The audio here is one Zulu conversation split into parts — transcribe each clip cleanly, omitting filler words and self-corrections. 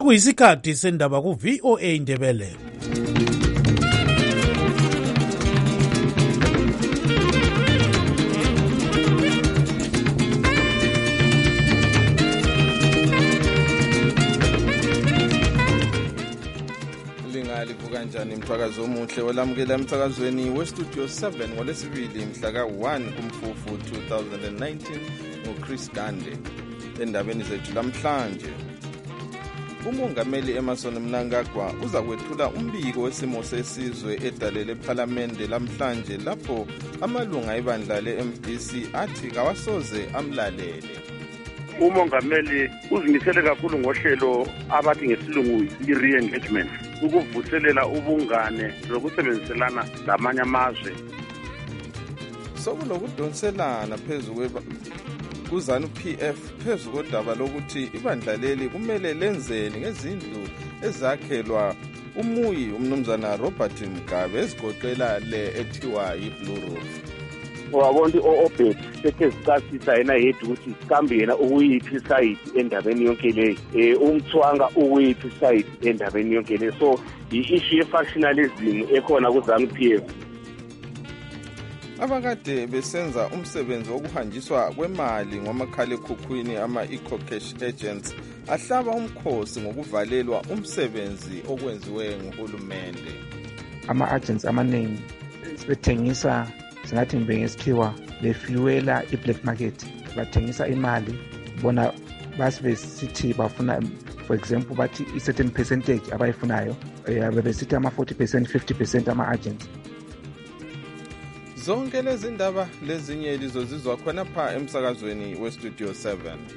Kuyisikhathi sendaba ku VOA Indebele. Livuka njani mthakazo omuhle olamukela emthakazweni westudio 7 ngolesibili mhla ka-1 kuMfumfu 2019 nguChris Gande. Endabeni zethu lamhlanje, umongameli Emmerson Mnangagwa uza kwethula umbiko wesimo sesizwe edalele ephalamende lamhlanje lapho amalunga ebandla le-MDC athi kawasoze amlalele. Umongameli uzimisele kakhulu ngohlelo abathi ngesilungu i-re-engagement, ukuvuselela ubungane lokusebenziselana lamanye amazwe. Sokulokudonselana phezu kuZANU-PF phezu kodaba lokuthi ibandla leli kumele lenzeni ngezindlu ezakhelwa umuyi umnumzana Robert Mugabe ezigoqela le ethiwa yi-Blue Roof. Wabona o-Obed sethe zicacisa yena yedwa ukuthi kambe yena ukuyiphi side endabeni yonke le, umthwanga ukuyiphi side endabeni yonke le. So i-issue ye-factionalism ekhona kuZANU-PF. Abakade besenza umsebenzi wokuhanjiswa kwemali ngomakhalekhukhwini ama-eco-cash agents ahlaba umkhosi ngokuvalelwa umsebenzi okwenziwe nguhulumende. Ama-agents amaningi sebethengisa singathi ngesikhiwa befuela i-black market, bathengisa imali bona basibesithi bafuna, for example bathi i-certain percentage abayifunayo, bebesithi ama-40% 50% ama-agents. Zonke lezi ndaba lezinye lizozizwa khona pha emsakazweni westudio 7.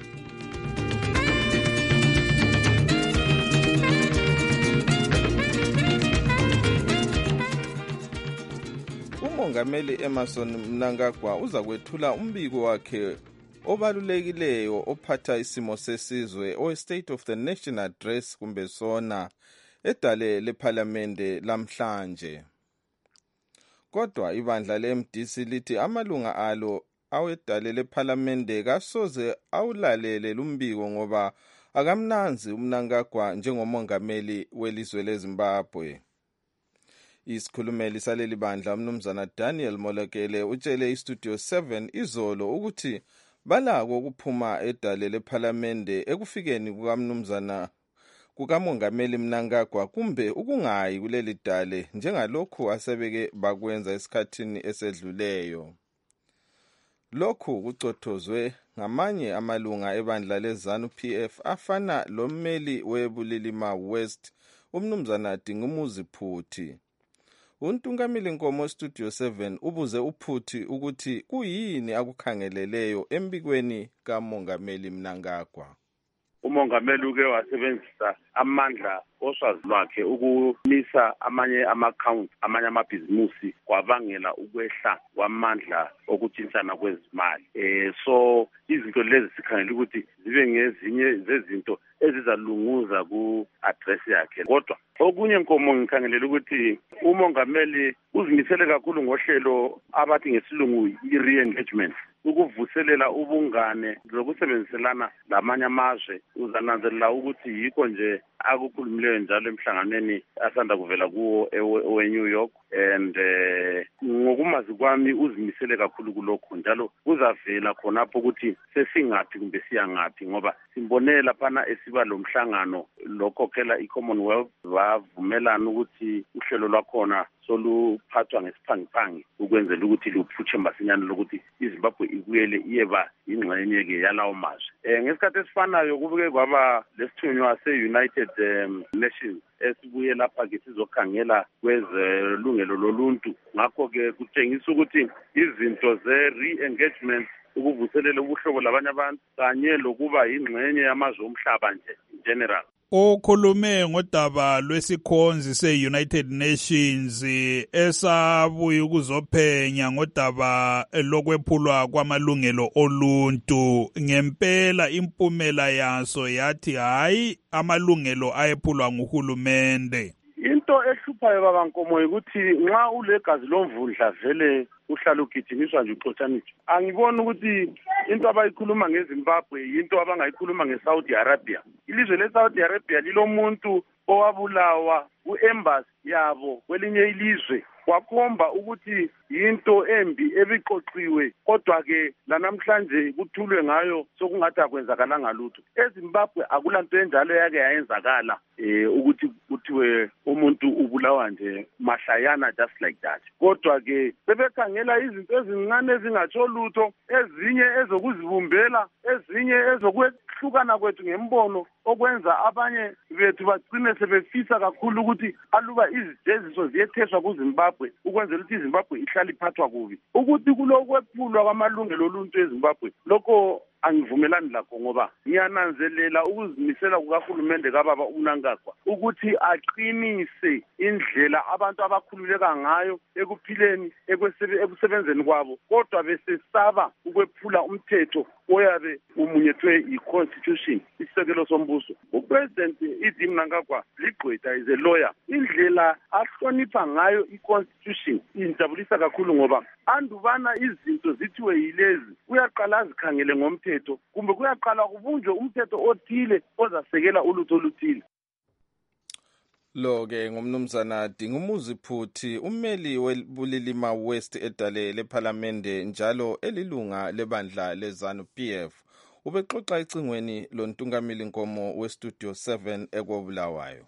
Umongameli Emmerson Mnangagwa uza kwethula umbiko wakhe obalulekileyo ophatha isimo sesizwe o-State of the Nation Address kumbe sona edale lephalamende lamhlanje. Kodwa ibandla le-MDC lithi amalunga alo awedale lephalamende kasoze awulalele lumbiko ngoba akamnanzi uMnangagwa njengomongameli welizwe leZimbabwe. Isikhulumeli saleli bandla umnumzana Daniel Molekele utshele istudio 7 izolo ukuthi balako ukuphuma edale lephalamende ekufikeni kukamongameli Mnangagwa kumbe ukungayi kuleli dale njengalokhu asebeke bakwenza esikhathini esedluleyo. Lokhu kucothozwe ngamanye amalunga ebandla leZANU-PF afana lommeli weBulilima West umnumzana Dingumuzi Phuthi. Untungameli Nkomo Studio 7 ubuze uPhuthi ukuthi kuyini akukhangeleleyo embikweni kamongameli Mnangagwa. Umongameli uke wasebenzisa amandla oswazi lwakhe ukumisa amanye ama-account, amanye amabhizimusi kwabangela ukwehla kwamandla okutshintshana kwezimali. So izinto lezi sikhangela ukuthi zibe ngezinye zezinto ezizalunguza ku-address yakhe. Kodwa okunye Nkomo ngikhangelela ukuthi umongameli uzimisele kakhulu ngohlelo abathi ngesilungu i-re-engagement, ukuvuselela ubungane lokusebenziselana lamanye amazwe. Uzananzelela ukuthi yikho nje akukhulumileyo njalo emhlanganweni asanda kuvela kuwo ewe-New York, and ngokumazi kwami uzimisele kakhulu kulokho njalo kuzavela khonapho ukuthi sesingaphi kumbe siyangaphi, ngoba simbone laphana esiba lo mhlangano lokhokhela i-Commonwealth bavumelana ukuthi uhlelo lwakhona soluphathwa ngesiphangiphangi ukwenzela ukuthi luphutshe masinyane lokuthi iZimbabwe ibuyele iyeba ingxenye-ke yalawo mazwe. Ngesikhathi esifanayo kubuke kwaba lesithunywa se-United Nations esibuye lapha-ke sizokhangela kwezolungelo loluntu. Ngakho-ke kutshengisa ukuthi izinto ze-re-engagement, ukuvuselela ubuhlobo labanye abantu kanye lokuba yingxenye yamazwe omhlaba nje general. Okhulume ngodaba lwesikhonzi se-United Nations esabuya ukuzophenya ngodaba lokwephulwa kwamalungelo oluntu. Ngempela impumela yaso yathi hayi amalungelo ayephulwa nguhulumende. Into into ehluphayo baba Nkomo ukuthi nxa ulegazi lomvundla vele uhlala ugijimiswa nje uxotshaniswa. Angiboni ukuthi into abayikhuluma ngeZimbabwe into abangayikhuluma ngeSaudi Arabia. Ilizwe leSaudi Arabia lilomuntu owabulawa ku-embassy yabo kwelinye ilizwe, wakhomba ukuthi yinto embi ebiqoqiwe, kodwa-ke lanamhlanje kuthulwe ngayo sokungathi akwenzakalanga lutho. EZimbabwe akulanto enjalo yake yayenzakala ukuthi kuthiwe umuntu ubulawa nje mahlayana just like that. Kodwa-ke sebekhangela izinto ezincane ezingatsho lutho, ezinye ezokuzibumbela, ezinye ezokwehlukana kwethu ngembono, okwenza abanye bethu bagcine sebefisa kakhulu ukuthi aluba izijeziso ziyetheswa kuZimbabwe ukwenzela ukuthi iZimbabwe ihlale iphathwa kubi. Ukuthi kulokwephulwa kwamalungelo oluntu eZimbabwe, lokho angivumelani lakho, ngoba ngiyananzelela ukuzimisela kukahulumende kababa uMnangagwa ukuthi aqinise indlela abantu abakhululeka ngayo ekuphileni, ekusebenzeni kwabo, kodwa besesaba ukwephula umthetho oyabe umunyethwe yi-constitution, isisekelo sombuso. uPresident Idi Mnangagwa ligqwetha, is a lawyer. Indlela ahlonipha ngayo i-constitution injabulisa kakhulu, ngoba andubana izinto zithiwe yilezi uyaqala azikhangele ngomthetho, kumbe kuyaqala kubunjwe umthetho othile ozasekela ulutho oluthile. Lo-ke ngumnumzana Dingumuzi Phuthi, ummeli weBulilima West edale lephalamende njalo elilunga lebandla leZANU-PF, ubexoxa ecingweni loNtungameli Nkomo weStudio 7 eKobulawayo.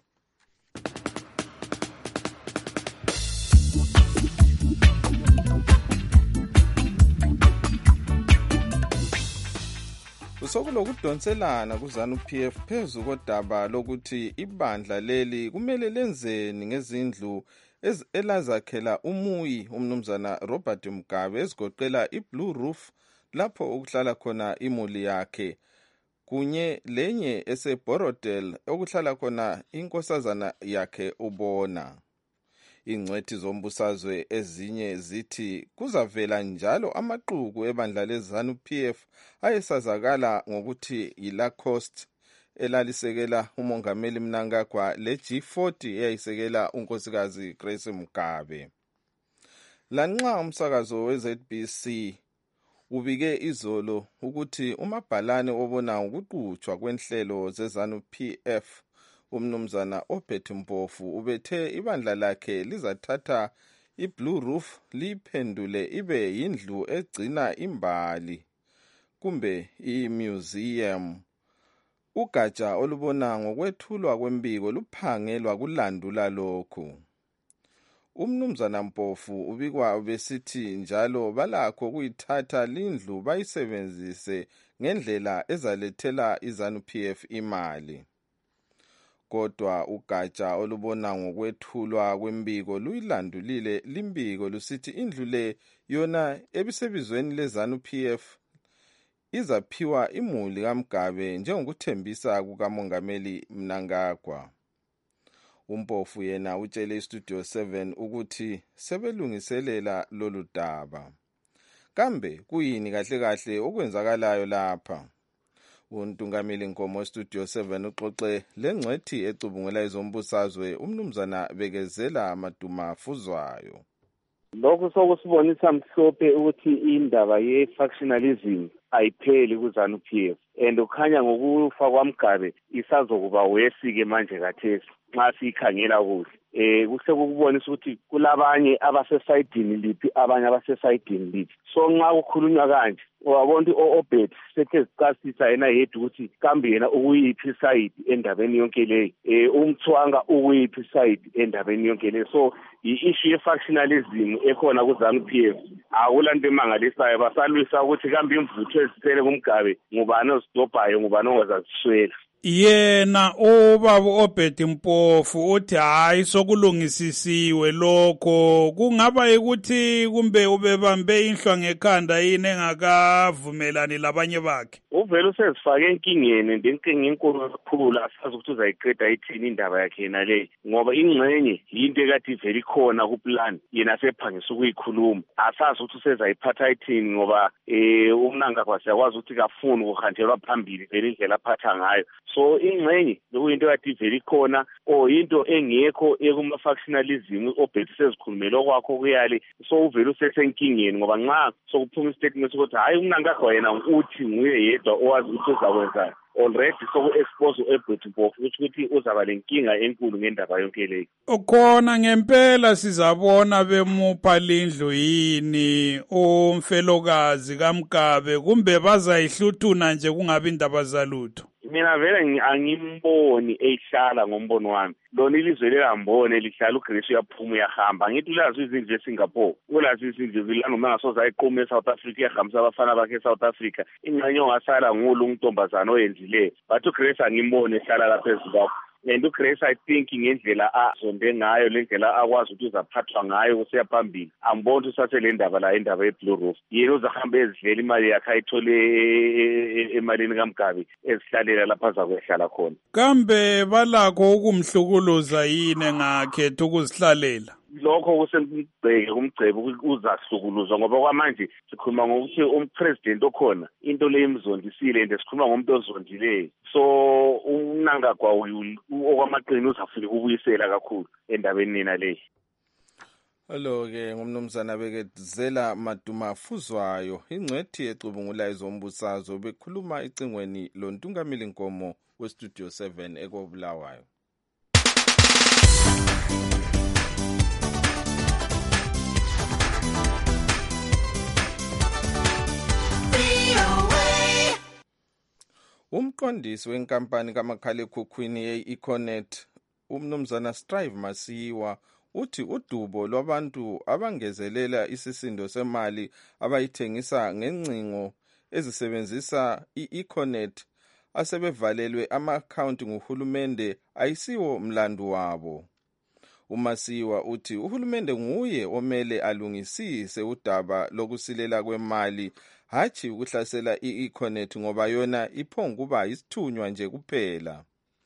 Sokulokudonselana kuZANU-PF phezu kodaba lokuthi ibandla leli kumele lenzeni ngezindlu elazakhela umuyi umnumzana Robert Mugabe ezigoqela iBlue Roof lapho okuhlala khona imuli yakhe, kunye lenye eseBorodale okuhlala khona inkosazana yakhe uBona. Ingcwethi zombusazwe ezinye zithi kuzavela njalo amaquku ebandla leZANU-PF ayesazakala ngokuthi yiLacoste elalisekela umongameli Mnangagwa leG40 eyayisekela unkosikazi Grace Mugabe. Lanxa umsakazo weZBC ubike izolo ukuthi umabhalane obona ukuqhutshwa kwenhlelo zeZANU-PF umnumzana Obert Mpofu ubethe ibandla lakhe lizathatha iBlue Roof liphendule ibe yindlu egcina imbali kumbe imuseum. Ugatsha olubona ngokwethulwa kwembiko luphangelwa kulandula lokhu. Umnumzana Mpofu ubikwa besithi njalo balakho kuyithatha lindlu bayisebenzise ngendlela ezalethela iZANU-PF imali. Kodwa ugatsha olubona ngokwethulwa kwembiko luyilandulile limbiko lusithi indlu le yona ebisebizweni leZANU-PF izaphiwa imuli kaMgabe njengokuthembisa kukamongameli Mnangagwa. Umpofu yena utshele iStudio 7 ukuthi sebelungiselela lolu daba. Kambe kuyini kahle kahle okwenzakalayo lapha? uNtungameli Nkomo Studio 7 uxoxe lengcwethi ecubungula izombusazwe umnumzana Bekezela Maduma Fuzwayo. Lokho sokusibonisa mhlophe ukuthi indaba ye-factionalism ayipheli kuZANU-PF, and ukhanya ngokufa kwaMgabe isazokuba wesike manje kathesi nxa sikhangela kuhle. Kuhle ukubonisa ukuthi kulabanye abasesayidini liphi abanye abasesayidini liphi. So nxa kukhulunywa kanje wabona o-Obert sethe zicasisa yena yedwa ukuthi kambe yena ukuyiphi side endabeni yonke leyo, umthwanga ukuyiphi side endabeni yonke leyo. So i-issue ye-factionalism ekhona kuZANU-PF akulanto emangalisayo, basalwisa ukuthi kambe imvutho ezisele kuMgabe ngubani ozidobhayo ngubani ongazaziswela. Yena ubaba Obert Mpofu uthi hayi sokulungisisiwe lokho, kungaba ukuthi kumbe ubebambe inhlwa ngekhanda yini engakavumelani labanye bakhe. Uvele usezifake enkingeni, ndenkinga enkulu kakhulu, asazi ukuthi uzayiqeda ithini indaba yakhe yena le, ngoba ingxenye yinto ekade ivele ikhona kuplan yena sephangisa ukuyikhuluma. Asazi ukuthi usezayiphatha ithini ngoba uMnangagwa siyakwazi ukuthi kafuni ukuhanjelwa phambili vele indlela aphatha ngayo. so ingxenye lokuyinto kade ivele ikhona or into engekho ekuma-factionalism obhethi sezikhulumela okwakho kuyali so uvele usesenkingeni ngoba nxa sokuphuma istatement sokuthi hhayi uMnangagwa yena uthi nguye yedwa owazi ukuthi uzakwenzani already soku-expose u-Ebert Mpofu ukuthi uzaba lenkinga enkulu ngendaba yonke leyo. Khona ngempela sizabona bemupha lindlu yini umfelokazi kaMgabe kumbe bazayihluthuna nje kungabi indaba zalutho. Mina vele angimboni ehlala ngombono wami. Lona ilizwe lelambone lihlala uGreece uyaphuma uyahamba. Ngithi ulazi izindlu eSingapore. Ulazi izindlu zilana noma ngasoza ayiqume eSouth Africa yahambisa abafana bakhe eSouth Africa. Ingxenye ongasala ngulu untombazana oyenzileyo. But uGreece angimboni ehlala lapha eZimbabwe. And uGreece I think ngendlela azonde ngayo lendlela akwazi ukuthi uzaphathwa ngayo kusiya phambili amboni usathe le ndaba la indaba yeBlue Roof yena uzahamba ezivela imali yakhe ayithole emalini kaMgabe ezihlalela lapha zakwehlala khona kambe balakho ukumhlukuluza yini ngakhetha ukuzihlalela lokho kusemgceke kumgcebo uzahlukuluzwa ngoba kwamanje sikhuluma ngokuthi umpresident okhona into le imzondisile and sikhuluma ngomuntu ozondileyo so uMnangagwa okwamaqini uzafuna ukubuyisela kakhulu endabeni nina le. Hello-ke ngumnumzana Bekezela Madumafuzwayo ingcwethi ecubungula izombusazwe bekhuluma icingweni loNtungamili Nkomo weStudio 7 ekobulawayo. Umqondisi wenkampani kamakhalekhukhwini ye-Econet umnumzana Strive Masiyiwa uthi udubo lwabantu abangezelela isisindo semali abayithengisa ngengcingo ezisebenzisa i-Econet asebevalelwe ama-account nguhulumende ayisiwo mlandu wabo. uMasiyiwa uthi uhulumende nguye omele alungisise udaba lokusilela kwemali hathi ukuhlasela i-Econet ngoba yona iphonguba isithunywa nje kuphela.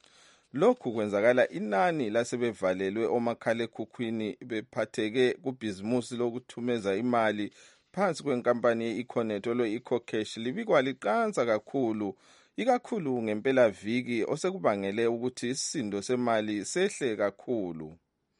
Lokhu kwenzakala inani lasebevalelwe omakhalekhukhwini bephatheke kubhizimusi lokuthumeza imali phansi kwenkampani ye-Econet olo-EcoCash libikwa liqansa kakhulu ikakhulu ngempela viki osekubangele ukuthi isisindo semali sehle kakhulu.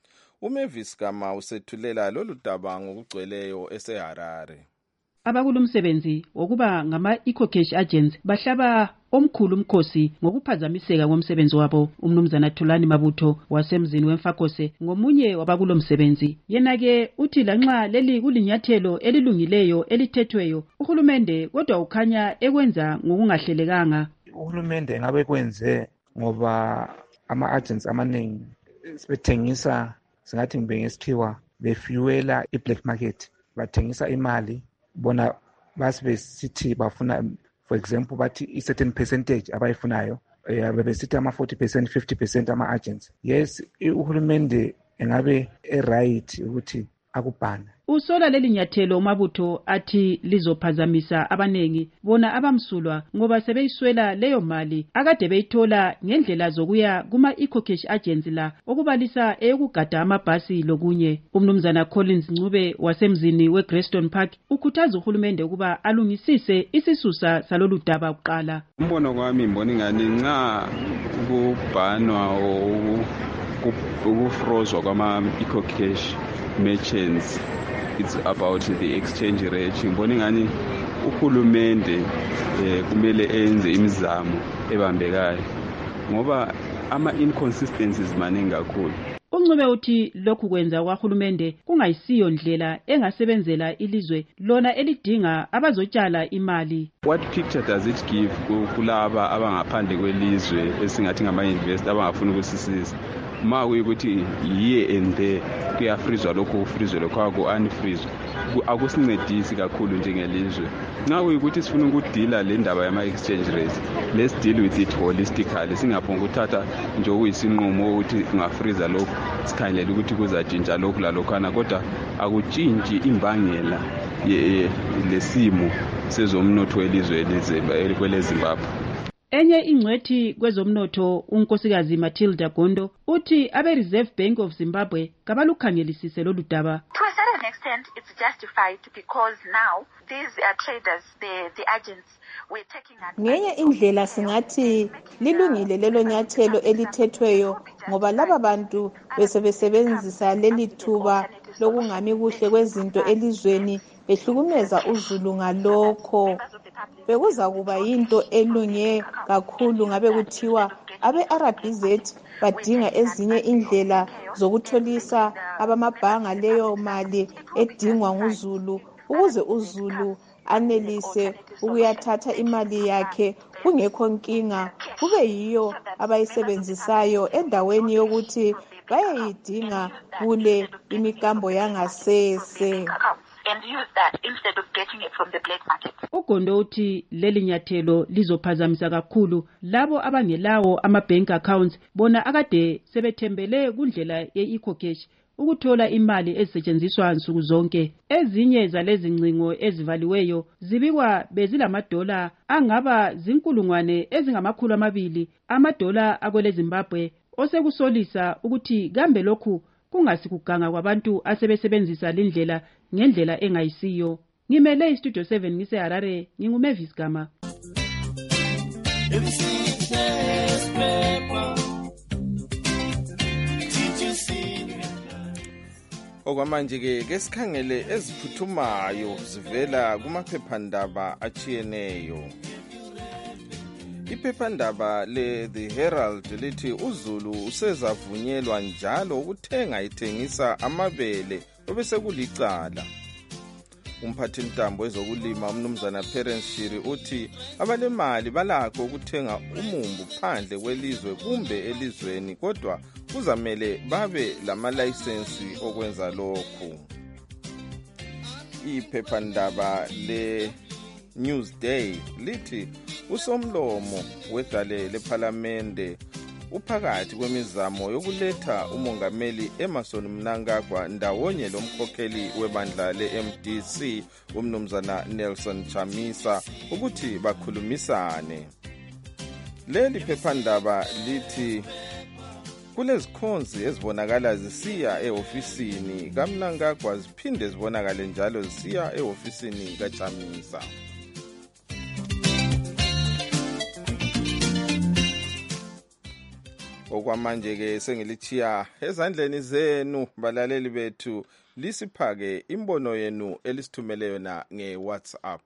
uMavis Gama usethulela lolu daba ngokugcweleyo eseHarare. Abakulumsebenzi wokuba ngama-EcoCash agents bahlaba omkhulu umkhosi ngokuphazamiseka komsebenzi wabo. Umnumzana Thulani Mabutho wasemzini weMfakose ngomunye wabakulomsebenzi. Yena-ke uthi lanxa leli kulinyathelo elilungileyo elithethweyo uhulumende kodwa ukhanya ekwenza ngokungahlelekanga. Uhulumende ngabe kwenze ngoba ama-agents amaningi sebethengisa singathi ngesikhiwa befuela i-black market bathengisa imali bona basibesithi bafuna for example bathi i-certain percentage abayifunayo bebesithi ama-40% 50% ama-agents. Yes uhulumende engabe right ukuthi akubhana. Usola leli nyathelo uMabutho athi lizophazamisa abanengi bona abamsulwa ngoba sebeyiswela leyo mali akade beyithola ngendlela zokuya kuma-EcoCash agents la okubalisa eyokugada amabhasi lokunye. Umnumzana Collins Ncube wasemzini weGreyston Park ukhuthaza uhulumende ukuba alungisise isisusa salolu daba kuqala. Umbono kwami ngibona ingani nxa ukubhanwa ukufrozwa kwama-EcoCash merchants it's about the exchange rate. Ngibona ingani uhulumende kumele enze imizamo ebambekayo ngoba ama-inconsistencies maningi kakhulu. Uncube uthi lokhu kwenza kwahulumende kungayisiyo ndlela engasebenzela ilizwe lona elidinga abazotshala imali. What picture does it give kulaba abangaphandle kwelizwe esingathi ngama-investor abangafuna ukusisiza? Ma kuyikuthi here and there kuyafrizwa lokho kufrizwe lokho aku-unfrizwa akusincedisi kakhulu njengelizwe. Nxa kuyikuthi sifuna ukudila le ndaba yama-exchange rates, let's deal with it holistically. Singaphonga ukuthatha nje okuyisinqumo ukuthi ungafriza lokhu sikhangelela ukuthi kuzatshintsha lokhu lalokhana kodwa akutshintshi imbangela lesimo sezomnotho welizwe kweleZimbabwe. Enye ingcwethi kwezomnotho unkosikazi Matilda Gondo uthi abe-Reserve Bank of Zimbabwe kabalukhangelisise lolu daba. To a certain an extent, it's justified because now these traders, the agents, were taking ngenye indlela singathi lilungile lelo nyathelo elithethweyo ngoba laba bantu besebesebenzisa leli thuba lokungami kuhle kwezinto elizweni behlukumeza uzulu ngalokho. Bekuza kuba yinto elunge kakhulu ngabe kuthiwa abe-RBZ badinga ezinye indlela zokutholisa abamabhanga leyo mali edingwa nguzulu ukuze uzulu anelise ukuyathatha imali yakhe kungekho nkinga, kube yiyo abayisebenzisayo endaweni yokuthi bayayidinga kule imikambo yangasese. And use that instead of getting it from the black market. Ugondo uthi leli nyathelo lizophazamisa kakhulu labo abangelawo ama-bank accounts bona akade sebethembele kundlela ye-EcoCash ukuthola imali ezisetshenziswa nsuku zonke. Ezinye zalezi ngcingo ezivaliweyo zibikwa bezilamadola angaba zinkulungwane ezingama200 amadola akwele Zimbabwe, osekusolisa ukuthi kambe lokhu kungasikuganga kwabantu asebesebenzisa lindlela ngendlela engayisiyo. Ngimele iStudio 7 ngiseHarare, nginguMavis Gama. Okwamanje ke sikhangele eziphuthumayo zivela kumaphephandaba achiyeneyo. Iphephandaba le-The Herald lithi uZulu usezavunyelwa njalo ukuthenga ithengisa amabele obesekulicala. Umphathintambo wezokulima umnumzana Perence Shiri uthi abalemali balakho ukuthenga umumbu phandle kwelizwe kumbe elizweni kodwa kuzamele babe lamalayisensi okwenza lokhu. Iphephandaba le Newsday lithi usomlomo wedale lePhalamende uphakathi kwemizamo yokuletha umongameli Emmerson Mnangagwa ndawonye lomkhokheli webandla le-MDC umnumzana Nelson Chamisa ukuthi bakhulumisane. Leli phephandaba lithi kulezikhonzi ezibonakala zisiya ehofisini kaMnangagwa ziphinde zibonakale njalo zisiya ehofisini kaChamisa. Okwamanje ke sengilithiya ezandleni zenu balaleli bethu, lisiphake imbono yenu elisithumele yona ngeWhatsApp.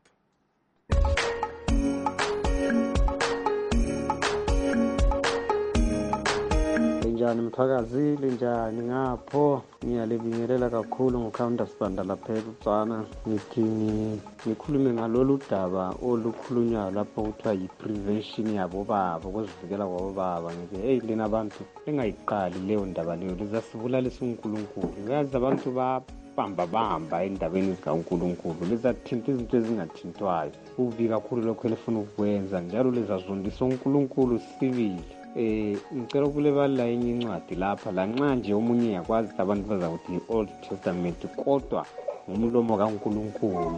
Linjani mthakazi, linjani ngapho? Ngiyalibingelela kakhulu ngokhawunda sibanda lapha eButswana. Ngikhulume ngalolu daba olukhulunywa lapho kuthiwa yi-prevention yabo baba, ukuzivikela kwabo baba. Ngithi lina abantu lingayiqali leyo ndaba leyo, lizasibulalisa uNkulunkulu. Uyazi abantu bahamba endabeni zikaNkulunkulu, lizathinta izinto ezingathintwayo. Kubi kakhulu lokho elifuna ukwenza, njalo lizazondisa uNkulunkulu sibili. Ngicela ukulebala enye incwadi lapha lanxa nje omunye yakwazi abantu bazakuthi i-Old Testament kodwa ngomlomo kaNkulunkulu.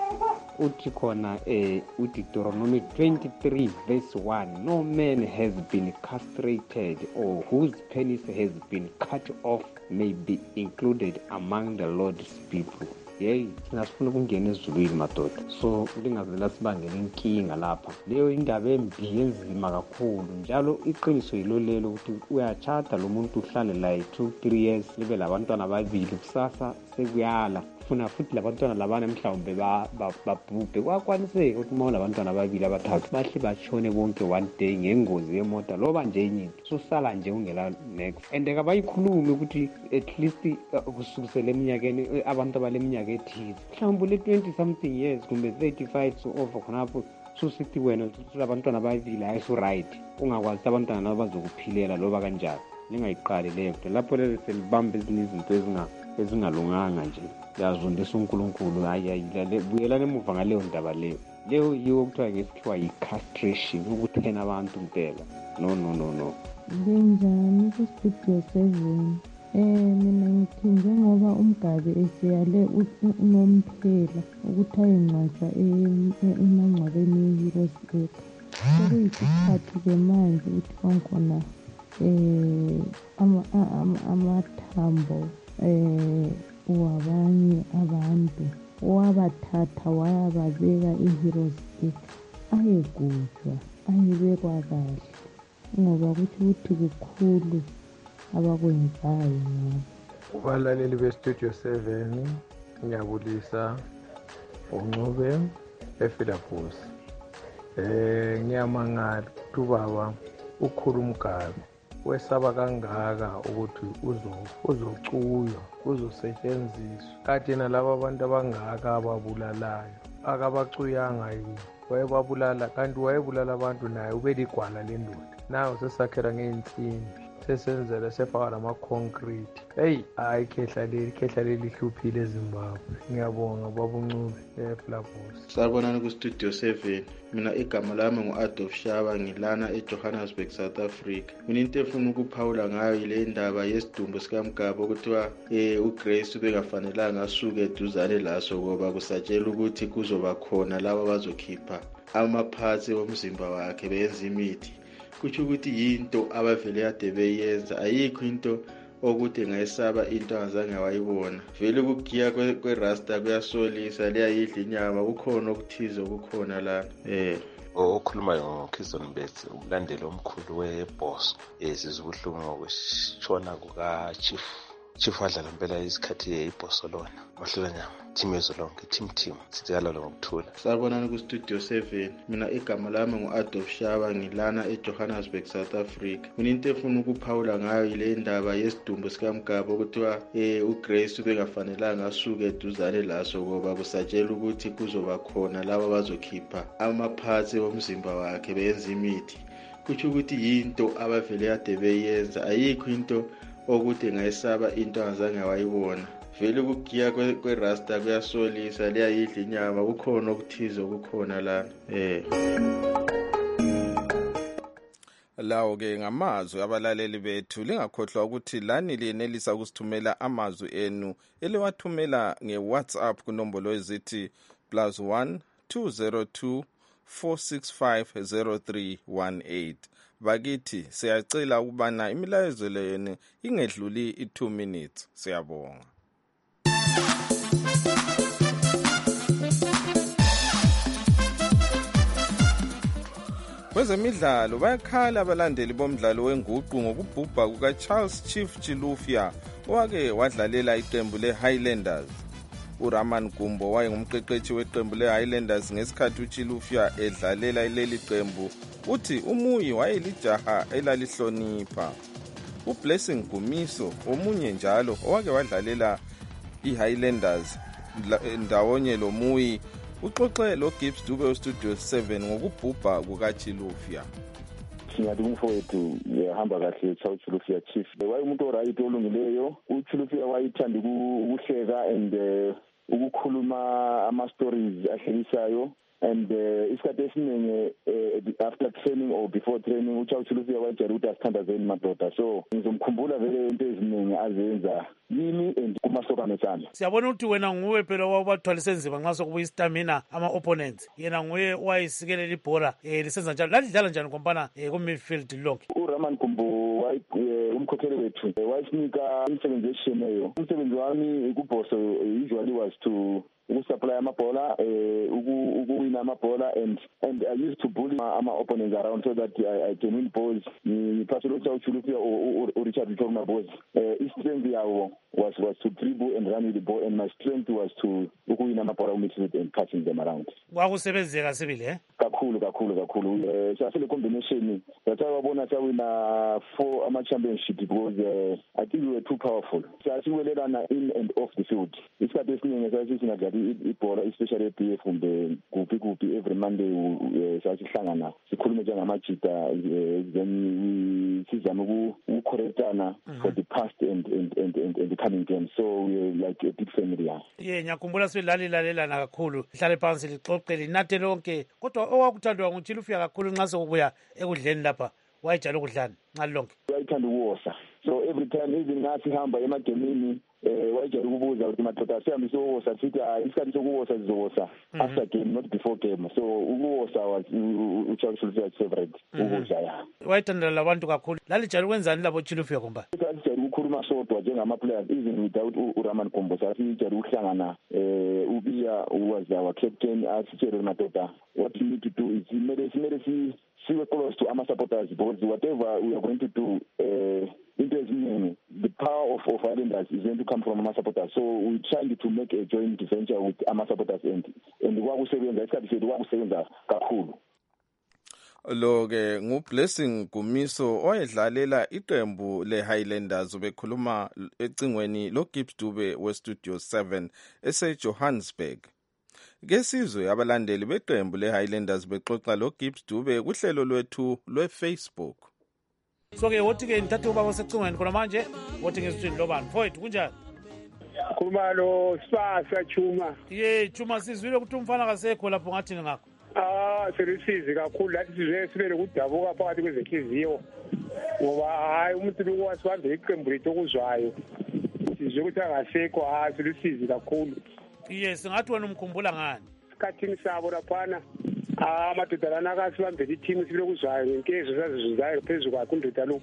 Uthi khona uDeuteronomy 23 verse 1, no man has been castrated or whose penis has been cut off may be included among the Lord's people. Yey, singasifuna ukungena ezulwini madoda. So lingavela sibangela inkinga lapha. Leyo indaba embi enzima kakhulu. Njalo iqiniso yilolelo ukuthi uyachata lo muntu uhlale la 2-3 years libe labantwana ababili kusasa sekuyala. Funa futhi labantwana labana mhlawumbe babhubhe. Kwakwaniseka ukuthi uma labantwana ababili abathathu bahle bashone bonke one day ngengozi yemoto loba nje inyini. So sala nje ungela next. And akabayikhulumi ukuthi at least kusukisela eminyakeni abantu abaleminyaka ethize. Mhlawumbe le 20 something years kumbe 35 so over khonapho so sithi wena labantwana ababili ayiso right. Ungakwazi abantwana nabo bazokuphilela loba kanjalo. Lingayiqali leyo nto. Lapho leli selibamba izinto ezingalunganga nje. Yazondisa uNkulunkulu buyelana emuva ngaleyo ndaba leyo yiwo kuthiwa ngesikhiwa yi-castration, ukuthena abantu impela. No. Linjani kuStudio 7? Mina ngithi njengoba umgabe eseyale unomphela ukuthi ayengcwatshwa emangcwabeni ye-Heroes Acre. Sekuyisikhathi-ke manje ukuthi kwakhona amathambo wabanye abantu wabathatha wayababeka e-Heroes Gate ayegujwa ayebekwa kahle ngoba kuthi kukhulu abakwenzayo ngabo. Kubalaleli bestudio 7 ngiyabulisa uNcube ePhilapus. Ngiyamangala ukuthi ubaba ukhulu Mgabi wesaba kangaka ukuthi uzocuywa uzosetshenziswa kanti yena laba abantu abangaka ababulalayo akabacuyanga yini wayebabulala kanti wayebulala abantu naye ubeligwala lendoda nayo sesakhela ngeensimbi sesenzela sefaka lama-concrete. Hey, hayi ikhehla leli lihluphile eZimbabwe. Ngiyabonga baba uNcube ePhilapus. Sabonani kustudio 7. Mina igama lami ngu-Adolf Shaba ngilana eJohannesburg, South Africa. Mina into efuna ukuphawula ngayo yile ndaba yesidumbu sikaMgaba okuthiwa uGrace ubengafanelanga asuke eduzane laso ngoba kusatshela ukuthi kuzoba khona laba bazokhipha amaphathi omzimba wakhe benza imithi. Kutsho ukuthi yinto abavele kade beyenza, ayikho into okude ngayisaba into angazange wayibona. Vele ukugiya kwerasta kuyasolisa, liyayidla inyama, kukhona okuthize okukhona la. Okhulumayo ngoKizon Bets, umlandeli omkhulu webhoso. Sizibuhlungu ngokushona kuka-Chief wadlala impela isikhathi ibhoso lona. Mahlulanyama, team yezolonke, team. Sicela lo ngokuthula. Sabonani kustudio 7. Mina igama lami ngu-Adolf Shaba ngilana eJohannesburg, South Africa. Mina into efuna ukuphawula ngayo yile ndaba yesidumbu sikaMgaba okuthiwa uGrace ubengafanelanga asuke eduzane laso ngoba kusatshela ukuthi kuzoba khona laba bazokhipha amaphathi omzimba wakhe benza imithi. Kutsho ukuthi yinto abavele kade beyenza, ayikho into okude ngayisaba into angazange wayibona. Vele ukugiya kwerasta kuyasolisa, liyayidla inyama, kukhona okuthize okukhona la. Lawo ke ngamazwi abalaleli bethu. Lingakhohlwa ukuthi lani liyenelisa ukusithumela amazwi enu eliwathumela ngeWhatsApp kunombolo ezithi +1 202 465 0318. Bakithi siyacela ukubana imilayezo yenu ingedluli 2 minutes. Siyabonga. Kwezemidlalo bayakhala abalandeli bomdlalo wenguqu ngokubhubha kukaCharles Chief Chilufya owake wadlalela iqembu leHighlanders. uRaman Gumbo wayengumqeqeshi weqembu leHighlanders ngesikhathi uChilufya edlalela leli qembu. Uthi uMuyi wayelijaha elalihlonipha. uBlessing Gumiso omunye njalo owake wadlalela iHighlanders ndawonye lo Muyi uxoxe lo Gibbs Dube westudio 7 ngokubhubha kukaChilufya. Singabumfowethu hamba kahle Chilufya Chief. Wayemuntu oright olungileyo. uChilufya wayithanda ukuhleka and ukukhuluma ama stories ahlekisayo. And isikhathi esiningi after training or before training uChilufya wajela ukuthi asithandazeni madoda. So ngizomkhumbula vele into eziningi azenza yini and kumasokane sami. Siyabona ukuthi wena nguwe phela wabathwalise nzima nxa sokubuya istamina ama opponents. Yena nguye wayisikelela ibhola lisenza njalo. Lalidlala njani kompana ku midfield lonke? uRaman Gumbo umkhokheli wethu wayisinika imisebenzi eshiyeneyo. Umsebenzi wami kubhoso usually was to supply amabhola ukuwina amabhola and I used to bully my opponents around so that I can win balls. Ngiphathele uChilufya or Richard Mthoma balls. His strength yawo was to dribble and run with the ball, and my strength was to ukuwina amabhola midfield and catching them around. Kwakusebenzeka sibili kakhulu sasele combination that wabona sawina 4 ama-championship because I think we were too powerful. Sasiwelelana in and off the field. Isikhathi esiningi sasisingadlali ibhola especially eBF kumbe kuphi every Monday sasihlangana sikhulume njengamajita then sizama ukucorrectana for the past and the coming games. So we like a big family. Ngiyakhumbula silalelana kakhulu ihlale phansi lixoxe linathe lonke kodwa owakuthandwa nguChilufya kakhulu nxa sokubuya ekudleni lapha wayejala ukudlana nxa lonke. Wayethanda ukuwosa. So every time even ngathi hamba emagemini wayejala ukubuza ukuthi madoda sihambe siyowosa sithi isikhathi sokuwosa sizowosa after game not before game. So ukuwosa was uChilufya's favorite ukudla ya. Wayethandana labantu kakhulu. Lalijala ukwenzani labo Chilufya komba? Sasijala sikhuluma sodwa njengama-players even without uRaman Gombo sasitshela ukuhlangana ubiya was our captain asitshele madoda what we need to do is simele siwe close to ama-supporters because whatever we are going to do into eziningi the power of Highlanders is going to come from ama-supporters, so we're trying to make a joint venture with ama-supporters and kwakusebenza isikhathi sethu kwakusebenza kakhulu. Lo-ke nguBlessing Gumiso owayedlalela iqembu le-Highlanders ubekhuluma ecingweni loGibbs Dube weStudio 7 eseJohannesburg. Kesizwe abalandeli beqembu le-Highlanders bexoxa loGibbs Dube kuhlelo lwethu lwe-Facebook. So-ke wothi-ke nithathe ubaba osecingweni khona manje wothi ngesithini lobani mfowethu kunjani? Khuluma lo Sipasa Chuma. Ye Chuma sizwile ukuthi umfana kasekho lapho ngathini ngakho? Selisizi kakhulu lathi sizwe sibele kudabuka phakathi kwezenhliziyo ngoba hayi umuntu lokwasibambe iqembu lethu okuzwayo sizwe ukuthi akasekho selisizi kakhulu. Yes ngathi wena umkhumbula ngani? Isikhathini sabo laphana amadodana akasibambele i-team sibele kuzwayo ngenkezo sazizuzayo phezulu kwakho indoda lo.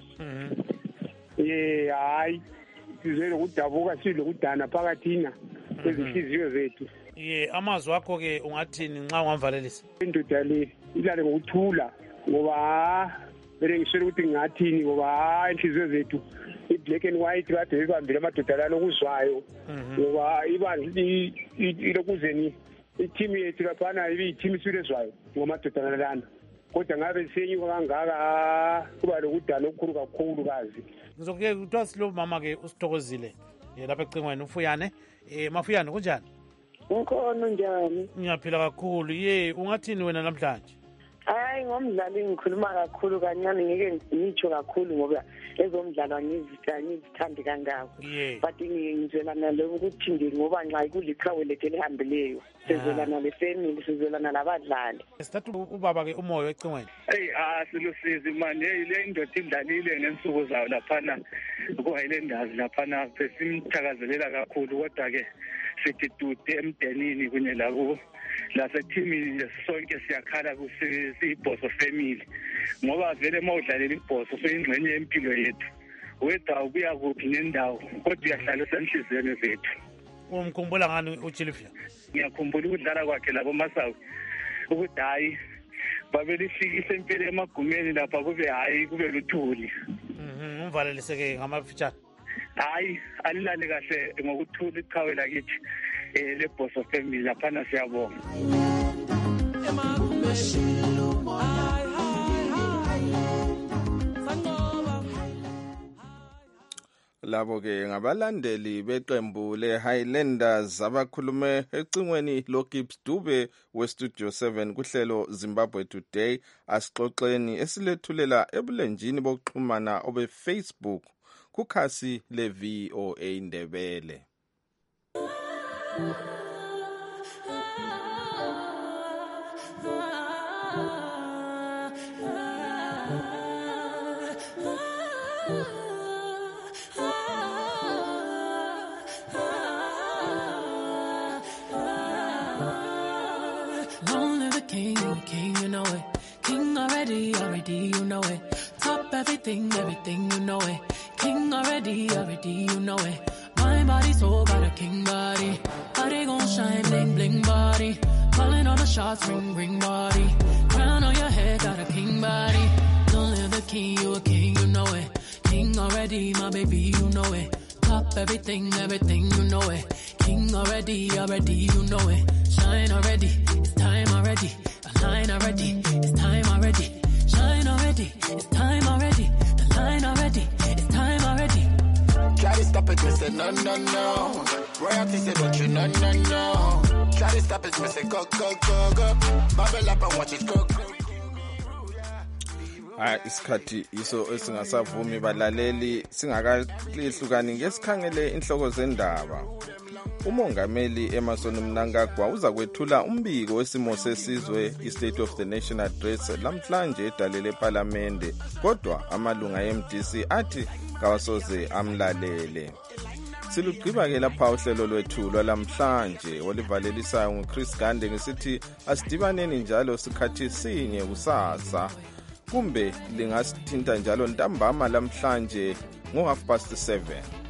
Hayi sizwe lokudabuka sizwe lokudana phakathina kwezinhliziyo zethu. Amazwi akho ke ungathini nxa ungamvalelisa? Indoda le ilale ngokuthula ngoba vele ngisho ukuthi ngathini ngoba inhliziyo zethu i-black and white kade bebambile amadoda lalo okuzwayo ngoba ilokuzeni i-team yethu laphana ibi-team isibelezwayo ngomadoda lana kodwa ngabe senyuka kangaka kuba lokudana okukhulu kakhulu kazi. Ngizokuke kuthiwa silo mama-ke usithokozile lapha ecingweni uFuyane. Mafuyane kunjani? Ukhona njani? Ngiyaphila kakhulu. Ungathini wena namhlanje? Hayi ngomdlalo ngikhuluma kakhulu kancane ngeke ngitsho kakhulu ngoba ezomdlalo ngizithandi kangako. But ngizwelana lokuthi ngoba nxa kuliqhawe lethu elihambileyo sizwelana le-family sizwelana labadlali. Sithatha ubaba-ke umoya ecingweni. Silusizi mani le indoda idlalile ngensuku zayo laphana ku-Highlanders laphana besimthakazelela kakhulu kodwa-ke sithi tude emdenini kunye labo lasethimini sonke siyakhala kusiyibhoso family ngoba vele uma udlalela ibhoso seyingxenye yempilo yethu weda ubuya kuphi nendawo kodwa uyahlala esenhliziyweni zethu. Umkhumbula ngani uJilifia? Ngiyakhumbula ukudlala kwakhe labo Masawi ukuthi hayi babelifikisa impilo emagumeni lapha kube luthuli. Umvalelise-ke ngamafitshane. Hayi alilale kahle ngokuthula iqhawe lakithi lebhoso family laphana siyabonga. Labo-ke ngabalandeli beqembu le-Highlanders abakhulume ecingweni loGibbs Dube weStudio 7 kuhlelo Zimbabwe Today asixoxeni esilethulela ebulenjini bokuxhumana obe-Facebook kukhasi le-VOA Ndebele. Long live the king, you know it. King already, you know it. Top everything, you know it. King already, you know it. My body so got a king body. Body gon' shine, bling, bling body. Calling all the shots, ring, ring body. Crown on your head, got a king body. Don't live the king, you a king, you know it. King already, my baby, you know it. Top everything, you know it. King already, you know it. Shine already, it's time already. The line already, it's time already. Shine already, it's time already. The line already, it's time already. Try to stop it, me say no, no, no. Royalty say don't you, no, no, no. Try to stop it, me say go, go, go, go. Bubble up and watch it go, go. Isikhathi iso esingasavumi balaleli singakalihlukani ngesikhangele inhloko zendaba. Umongameli Emmerson Mnangagwa uza kwethula umbiko wesimo sesizwe i-State of the Nation Address lamhlanje edalele eParliament, kodwa amalunga eMDC athi kawasoze amlalele. Silugqiba-ke lapha uhlelo lwethu lwalamhlanje olivalelisayo nguChris Gande ngesithi asidibaneni njalo sikhathi sinye kusasa. Kumbe lingasithinta njalo ntambama lamhlanje ngo-7:30.